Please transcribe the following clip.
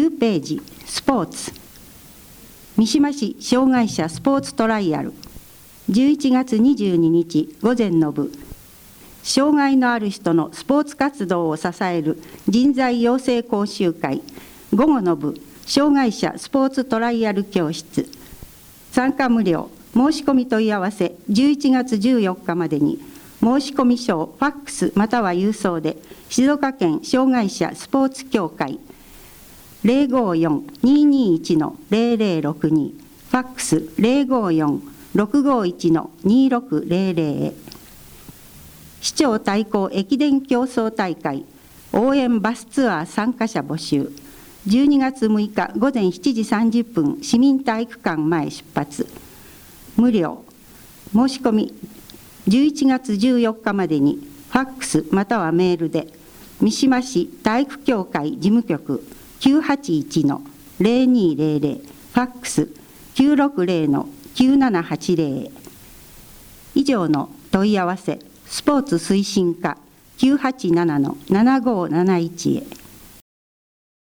9ページ、スポーツ。三島市障害者スポーツトライアル、11月22日午前の部、障害のある人のスポーツ活動を支える人材養成講習会、午後の部、障害者スポーツトライアル教室。参加無料、申し込み問い合わせ11月14日までに、申し込み書をファックスまたは郵送で、静岡県障害者スポーツ協会 054-221-0062、ファックス 054-651-2600 へ。市長対抗駅伝競争大会応援バスツアー参加者募集。12月6日午前7時30分、市民体育館前出発。無料。申し込み11月14日までに、ファックスまたはメールで、三島市体育協会事務局 981-0200、ファックス 960-9780 へ。以上の問い合わせ、スポーツ推進課 987-7571 へ。